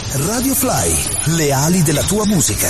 Radio Fly, le ali della tua musica.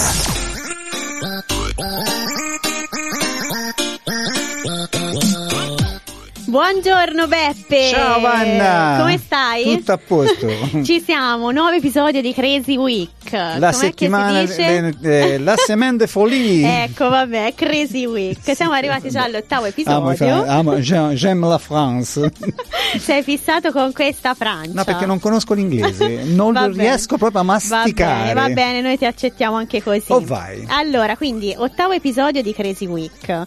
Buongiorno Beppe. Ciao Vanna. Come stai? Tutto a posto. Ci siamo, nuovo episodio di Crazy Week. La com'è settimana, che si dice? la semaine de folie. Ecco, vabbè, Crazy Week. Siamo arrivati già all'ottavo episodio. J'aime la France. Sei fissato con questa Francia? No, perché non conosco l'inglese, non Va lo bene. riesco proprio a masticare. Va bene, noi ti accettiamo anche così. Oh, vai. Allora, quindi, ottavo episodio di Crazy Week.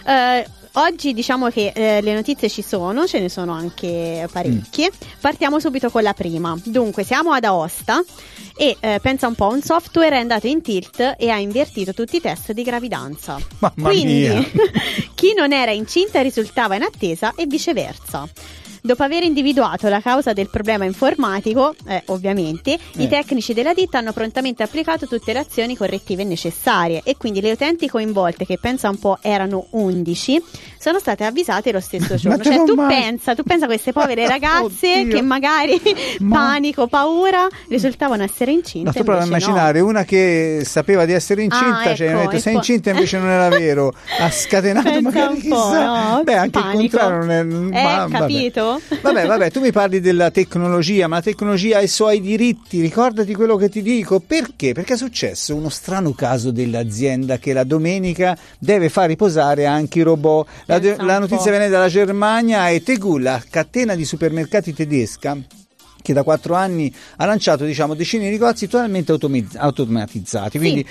Oggi diciamo che le notizie ci sono, ce ne sono anche parecchie. Partiamo subito con la prima. Dunque, siamo ad Aosta e pensa un po', un software è andato in tilt e ha invertito tutti i test di gravidanza. Mamma Quindi mia. chi non era incinta risultava in attesa e viceversa. Dopo aver individuato la causa del problema informatico, ovviamente, i tecnici della ditta hanno prontamente applicato tutte le azioni correttive necessarie e quindi le utenti coinvolte, che pensa un po' erano 11, sono state avvisate lo stesso giorno. Cioè tu pensa a queste povere ragazze che magari panico, paura, risultavano essere incinte. Ma sto provando a immaginare una che sapeva di essere incinta, cioè ecco, ha detto sei incinta, invece non era vero, ha scatenato pensa magari un po', chissà. no? Beh, anche Panico. il contrario non è Capito? Vabbè, tu mi parli della tecnologia, ma la tecnologia ha i suoi diritti, ricordati quello che ti dico. Perché? Perché è successo uno strano caso dell'azienda che la domenica deve far riposare anche i robot. La notizia viene dalla Germania e Tegul, la catena di supermercati tedesca, che da 4 anni ha lanciato decine di negozi totalmente automatizzati, quindi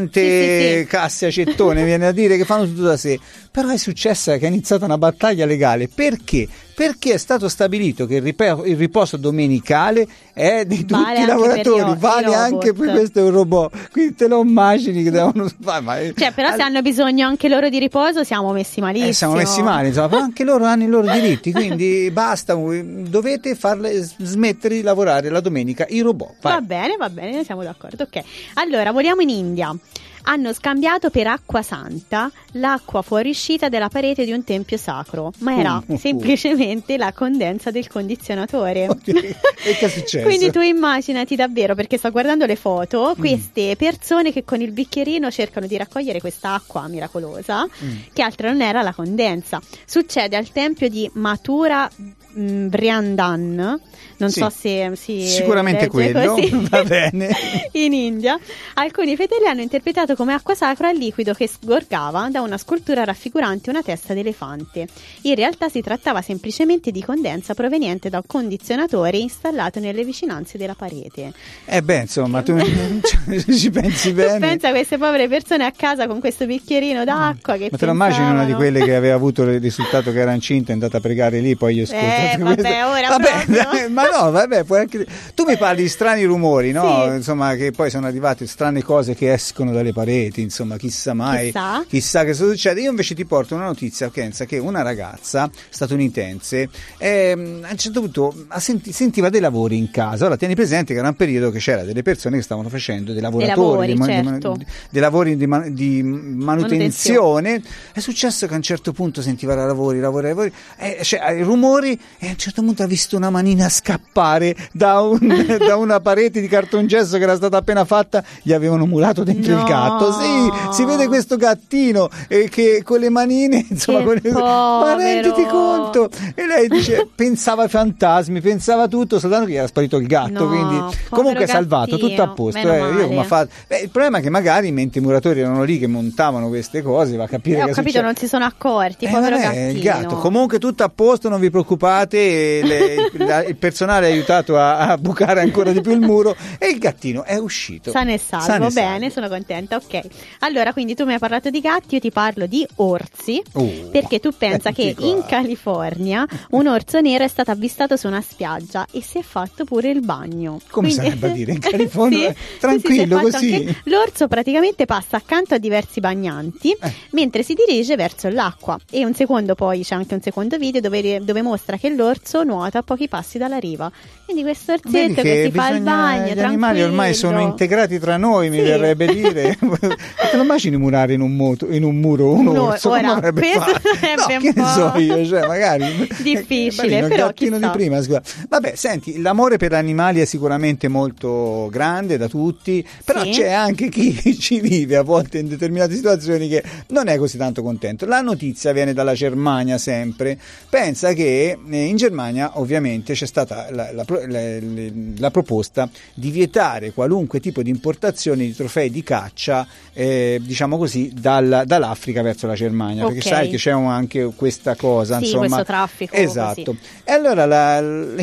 tante casse a cettone, viene a dire, che fanno tutto da sé. Però è successa che è iniziata una battaglia legale. Perché? Perché è stato stabilito che il riposo domenicale è di tutti i lavoratori, vale anche per questo è un robot, quindi te lo immagini che devono fare. Cioè, però se hanno bisogno anche loro di riposo siamo messi malissimo. Siamo messi male, insomma, però anche loro hanno i loro diritti, quindi basta, dovete farle smettere di lavorare la domenica i robot. Va bene, noi siamo d'accordo, ok. Allora, voliamo in India. Hanno scambiato per acqua santa l'acqua fuoriuscita della parete di un tempio sacro, ma era semplicemente la condensa del condizionatore. E che è successo? Quindi tu immaginati davvero, perché sto guardando le foto, queste persone che con il bicchierino cercano di raccogliere questa acqua miracolosa, che altro non era la condensa. Succede al tempio di Mathura Vrindavan, non so se sicuramente quello, così. Va bene. In India alcuni fedeli hanno interpretato come acqua sacra il liquido che sgorgava da una scultura raffigurante una testa d'elefante. In realtà si trattava semplicemente di condensa proveniente da un condizionatore installato nelle vicinanze della parete. Insomma, tu ci pensi bene. Pensa a queste povere persone a casa con questo bicchierino d'acqua che ma te lo immagini una di quelle che aveva avuto il risultato che era incinta, è andata a pregare lì, poi io vabbè, ma no, vabbè, puoi anche... Tu mi parli di strani rumori, no? Sì. Insomma, che poi sono arrivate strane cose che escono dalle pareti, insomma, chissà mai, chissà che succede. Io invece ti porto una notizia, pensa che una ragazza statunitense a un certo punto sentiva dei lavori in casa. Ora tieni presente che era un periodo che c'era delle persone che stavano facendo dei lavoratori, dei lavori di manutenzione. È successo che a un certo punto sentiva lavori, rumori, e a un certo punto ha visto una manina scappare da una parete di cartongesso che era stata appena fatta, gli avevano murato dentro il gatto. Sì, si vede questo gattino che con le manine, insomma, ma renditi conto. E lei dice, pensava ai fantasmi, pensava tutto, soltanto che era sparito il gatto, quindi comunque è salvato, tutto a posto. Il problema è che magari mentre i muratori erano lì che montavano queste cose, va a capire che capito, non si sono accorti, povero gattino. Il gatto, comunque tutto a posto, non vi preoccupate, il personale ha aiutato a bucare ancora di più il muro e il gattino è uscito sano e salvo. Bene, sono contenta. Ok, allora, quindi tu mi hai parlato di gatti, io ti parlo di orsi, perché tu pensa che in California un orso nero è stato avvistato su una spiaggia e si è fatto pure il bagno. Come sarebbe a dire in California? Tranquillo così. L'orso praticamente passa accanto a diversi bagnanti mentre si dirige verso l'acqua, e c'è anche un secondo video dove mostra che l'orso nuota a pochi passi dalla riva. Quindi questo orsetto che si fa il bagno, gli animali ormai sono integrati tra noi, mi verrebbe dire. Te lo immagini murare in un muro un orso? Ora, come avrebbe fatto? Che ne so io, cioè magari difficile, però gattino di prima, scusa. Vabbè, senti, l'amore per gli animali è sicuramente molto grande da tutti, però c'è anche chi ci vive a volte in determinate situazioni che non è così tanto contento. La notizia viene dalla Germania sempre. Pensa che in Germania ovviamente c'è stata la proposta di vietare qualunque tipo di importazione di trofei di caccia, diciamo così, dall'Africa verso la Germania, perché sai che c'è anche questa cosa, insomma, questo traffico. Esatto. Così. E allora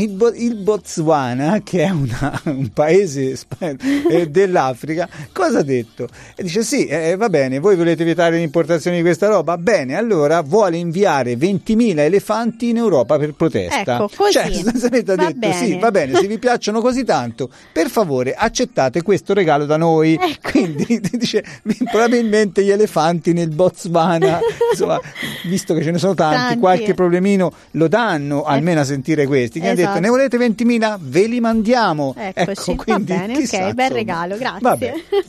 il Botswana, che è un paese dell'Africa, cosa ha detto? E dice sì, va bene, voi volete vietare l'importazione di questa roba? Bene, allora vuole inviare 20.000 elefanti in Europa per protesta. Ecco, così. Cioè, sostanzialmente ha detto sì, va bene, se vi piacciono così tanto, per favore accettate questo regalo da noi. Ecco. Quindi dice, probabilmente gli elefanti nel Botswana, insomma, visto che ce ne sono tanti, qualche problemino lo danno, almeno a sentire questi, che hanno detto ne volete 20.000? Ve li mandiamo. Eccoci, ecco, quindi, va bene, chissà, ok, bel insomma. regalo, grazie. Vabbè.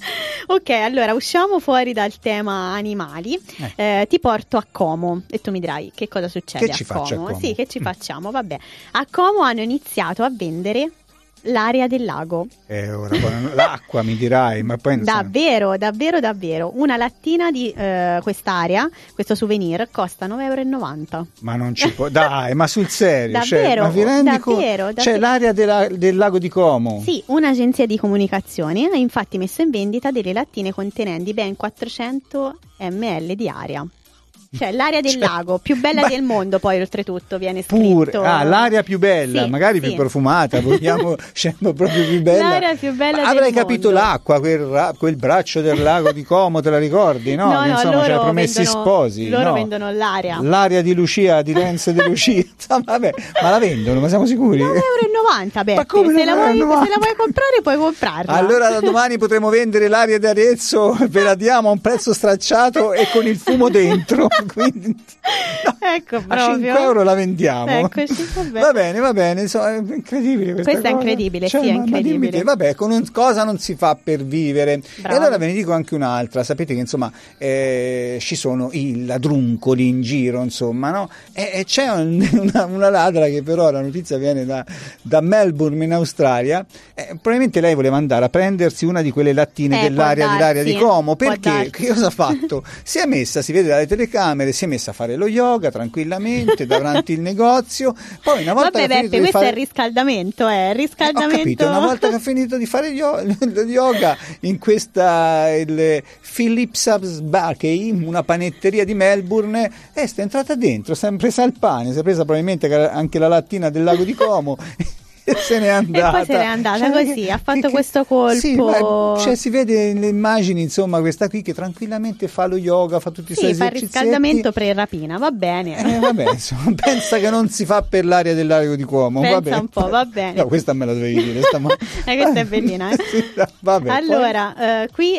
Ok, allora usciamo fuori dal tema animali, ti porto a Como e tu mi dirai che cosa succede che ci faccio a Como? Sì, che ci facciamo, vabbè. A Como hanno iniziato a vendere l'area del lago. Ora l'acqua mi dirai, ma poi davvero. Una lattina di quest'area, questo souvenir, costa 9,90 €. Ma non ci può, dai, ma sul serio? Davvero, ma vi rendi davvero. C'è l'area del lago di Como? Sì, un'agenzia di comunicazione ha infatti messo in vendita delle lattine contenenti ben 400 ml di aria. Cioè l'area del lago più bella del mondo, poi oltretutto viene scritto. L'aria più bella, sì, magari più profumata, vogliamo scendo proprio più bella. L'aria più bella del Avrei capito mondo. l'acqua, quel braccio del lago di Como, te la ricordi? No, no, insomma, c'era Promessi Sposi. Loro vendono l'aria. L'aria di Lucia, di Renzo de Lucia. Vabbè, ma la vendono, ma siamo sicuri? 9,90 €, Beppe. Ma come se la vuoi comprare puoi comprarla. Allora da domani potremo vendere l'aria di Arezzo, ve la diamo a un prezzo stracciato e con il fumo dentro. Quindi ecco, proprio. A 5 euro la vendiamo. Eccoci, va bene, insomma, è incredibile questa cosa. È incredibile, cioè, sì, è incredibile. Vabbè, cosa non si fa per vivere? Bravo. E allora ve ne dico anche un'altra. Sapete che insomma ci sono i ladruncoli in giro, insomma, no? E c'è una ladra che però la notizia viene da Melbourne in Australia. Probabilmente lei voleva andare a prendersi una di quelle lattine dell'area di Como, perché che cosa ha fatto? Si vede dalle telecamere, si è messa a fare lo yoga tranquillamente davanti al negozio. Poi una volta questo è il riscaldamento, Ho capito, una volta che ha finito di fare lo yoga in questa Philips's Bakery, una panetteria di Melbourne, è entrata dentro, si è presa il pane, si è presa probabilmente anche la lattina del lago di Como. E se n'è andata. E poi se n'è andata così, ha fatto questo colpo. Sì, si vede nelle immagini, insomma, questa qui che tranquillamente fa lo yoga, fa tutti i suoi esercizi. Fa il riscaldamento pre-rapina, va bene. Vabbè, insomma, pensa che non si fa per l'aria del lago di Como. Pensa un po', va bene. No, questa me la dovevi dire. Questa è bellina, eh? Sì, vabbè, allora, qui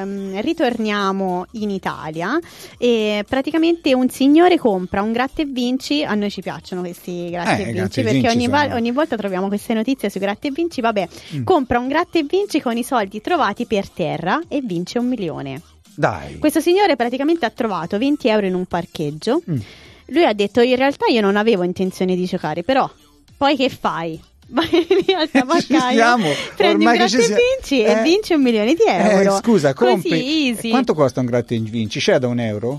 ritorniamo in Italia e praticamente un signore compra un gratta e vinci. A noi ci piacciono questi gratta e vinci perché ogni volta troviamo queste notizie su gratta e vinci. Compra un gratta e vinci con i soldi trovati per terra e vince 1 milione. Dai. Questo signore praticamente ha trovato 20 euro in un parcheggio. Lui ha detto: in realtà io non avevo intenzione di giocare, però poi che fai? Vai lì al tabaccaio, prendi un gratta e vinci e vinci 1 milione di euro. Scusa, compri. Così, easy. Quanto costa un gratta e vinci? C'è da €1?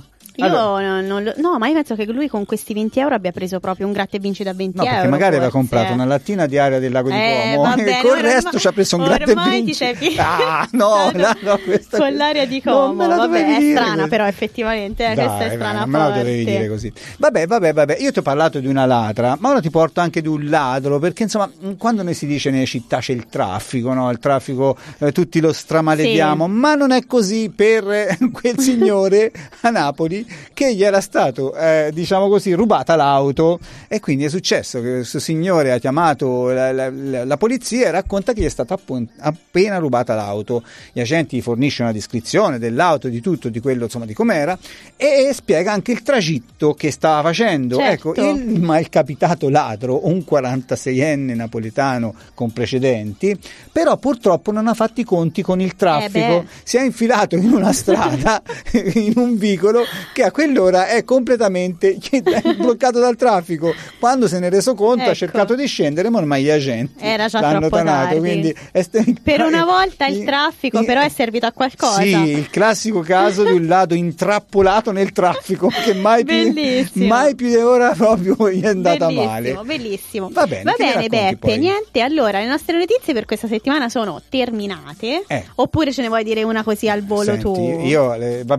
No, ma io penso che lui con questi 20 euro abbia preso proprio un gratta e vinci da 20 euro. No, perché magari aveva comprato una lattina di aria del lago di Como e con il resto ci ha preso un gratta e vinci. Con l'aria di Como. Vabbè, è strana però effettivamente, questa è strana. Non me la dovevi dire così. Vabbè, io ti ho parlato di una ladra, ma ora ti porto anche di un ladro, perché insomma, quando noi si dice nelle città c'è il traffico, no? Il traffico tutti lo stramalediamo, ma non è così per quel signore a Napoli che gli era stato, diciamo così, rubata l'auto, e quindi è successo che questo signore ha chiamato la polizia e racconta che gli è stata appena rubata l'auto. Gli agenti forniscono una descrizione dell'auto, di tutto, di quello, insomma, di com'era, e spiega anche il tragitto che stava facendo. Certo. Ecco, il malcapitato ladro, un 46enne napoletano con precedenti, però purtroppo non ha fatto i conti con il traffico, si è infilato in una strada in un vicolo che a quell'ora è completamente bloccato dal traffico. Quando se ne è reso conto, ha cercato di scendere, ma ormai gli agenti era già l'hanno troppo tanato, tardi. quindi per una volta il traffico però è servito a qualcosa. Sì, il classico caso di un ladro intrappolato nel traffico che mai più di ora proprio gli è andata male. Bellissimo. Va bene Beppe, poi? niente, allora le nostre notizie per questa settimana sono terminate, oppure ce ne vuoi dire una così al volo? Senti, tu? Io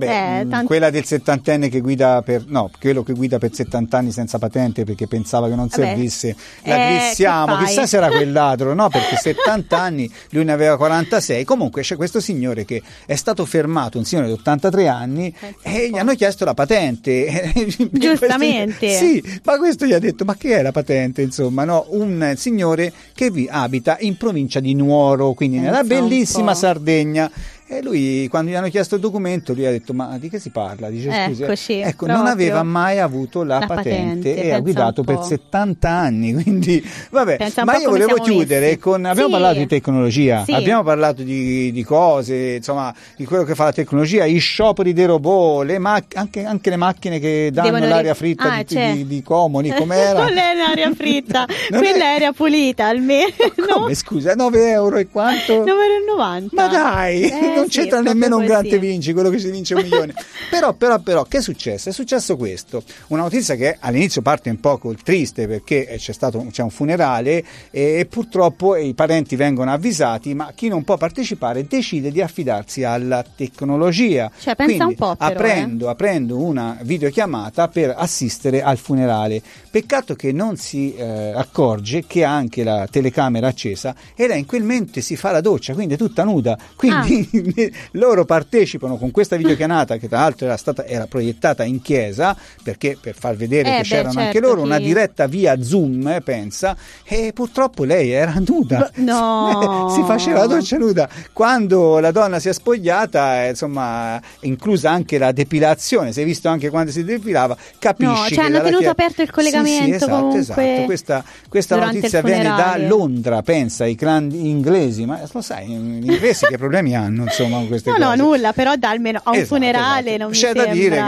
quella del 70enne che guida quello che guida per 70 anni senza patente perché pensava che non servisse, la glissiamo, chissà se era quel ladro, no, perché 70 anni, lui ne aveva 46. Comunque c'è questo signore che è stato fermato, un signore di 83 anni, e gli hanno chiesto la patente. Giustamente. Sì, ma questo gli ha detto, ma che è la patente, insomma, no? Un signore che abita in provincia di Nuoro, quindi nella bellissima Sardegna. E lui, quando gli hanno chiesto il documento, lui ha detto, ma di che si parla? Dice, scusi, non aveva mai avuto la patente e ha guidato per 70 anni, quindi vabbè. Ma io volevo chiudere con, abbiamo parlato di tecnologia, abbiamo parlato di cose, insomma, di quello che fa la tecnologia, i scioperi dei robot, anche le macchine che danno l'aria fritta di Comodi, com'era? Non è l'aria fritta, quella è aria pulita almeno. Come, scusa, 9 euro e quanto? 9,90 €. Ma dai! Non c'entra nemmeno un grande vinci, quello che si vince $1 milione. Però che è successo? È successo questo, una notizia che all'inizio parte un po' triste perché c'è un funerale e purtroppo i parenti vengono avvisati, ma chi non può partecipare decide di affidarsi alla tecnologia. Cioè, pensa un po', aprendo una videochiamata per assistere al funerale. Peccato che non si accorge che ha anche la telecamera accesa e lei in quel momento si fa la doccia, quindi è tutta nuda, quindi loro partecipano con questa videochiamata che tra l'altro era proiettata in chiesa, perché per far vedere che c'erano anche loro, una diretta via Zoom, pensa, e purtroppo lei era nuda. No. Si faceva la doccia nuda. Quando la donna si è spogliata, insomma, inclusa anche la depilazione, si è visto anche quando si depilava, capisci che hanno tenuto aperto il collegamento. Esatto. Questa notizia viene da Londra, pensa, i grandi inglesi, ma lo sai, gli inglesi che problemi hanno, insomma, con queste cose. No, nulla, però almeno a un funerale non mi sembra. C'è da dire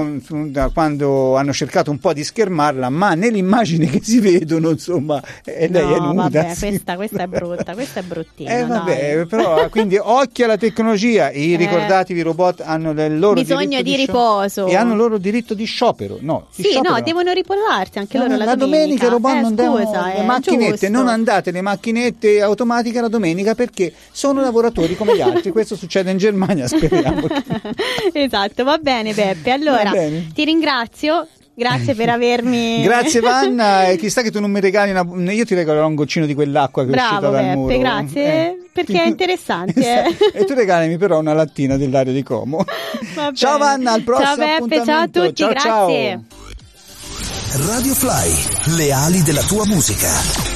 che quando hanno cercato un po' di schermarla, ma nell'immagine che si vedono, insomma, lei è nuda. Vabbè, questa è brutta, questa è bruttina. Vabbè, però quindi occhio alla tecnologia, ricordatevi, i robot hanno il loro bisogno di riposo e hanno il loro diritto di sciopero. Devono riposarsi anche loro la domenica. I robot non devono, le macchinette, giusto. non andate le macchinette automatiche la domenica perché sono lavoratori come gli altri. Questo succede in Germania, speriamo. Esatto, va bene Beppe, allora ti ringrazio. Grazie per avermi. Grazie Vanna, e chissà che tu non mi regali io ti regalerò un goccino di quell'acqua che è uscita dal Beppe, muro. Grazie, perché è interessante. E tu regalami però una lattina dell'aria di Como. Ciao Vanna, al prossimo appuntamento. Ciao Beppe, ciao a tutti, grazie. Radio Fly, le ali della tua musica.